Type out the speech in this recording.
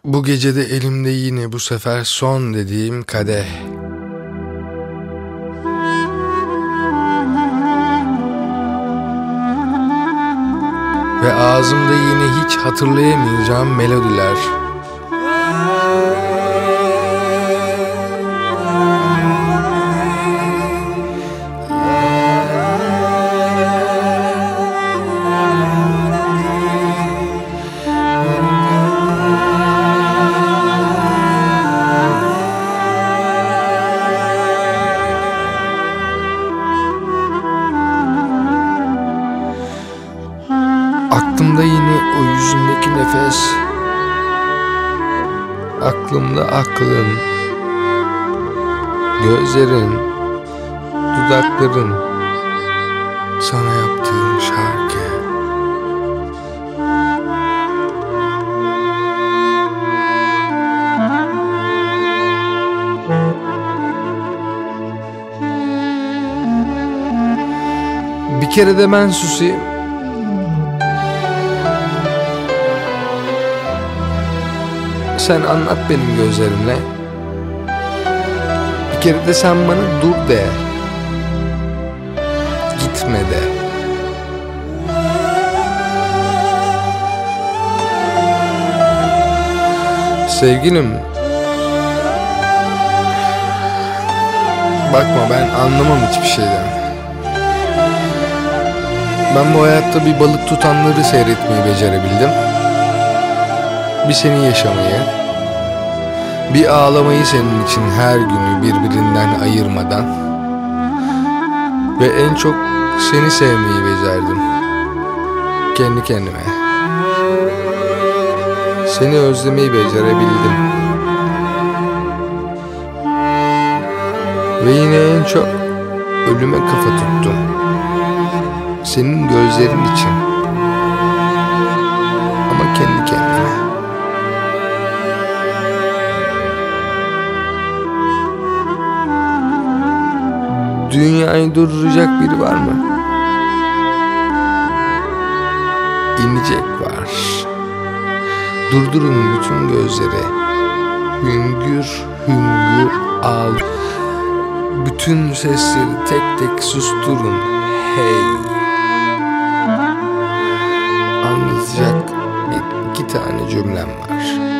Bu gecede elimde yine bu sefer son dediğim kadeh. Ve ağzımda yine hiç hatırlayamayacağım melodiler. Aklımda yine o yüzündeki nefes, aklımda aklın, gözlerin, dudakların, sana yaptığım şarkı. Bir kere de ben susayım. Sen anlat benim gözlerimle. Bir kere de sen bana dur de. Gitme de. Sevgilim, bakma, ben anlamam hiçbir şeyden. Ben bu hayatta bir balık tutanları seyretmeyi becerebildim. Bir seni yaşamayı, bir ağlamayı senin için her günü birbirinden ayırmadan ve en çok seni sevmeyi becerdim. Kendi kendime. Seni özlemeyi becerebildim. Ve yine en çok ölüme kafa tuttum. Senin gözlerin için. Ama kendi kendime. Dünyayı durduracak biri var mı? İnecek var. Durdurun bütün gözleri. Hüngür hüngür ağl. Bütün sesleri tek tek susturun. Hey. Anlatacak iki tane cümlem var.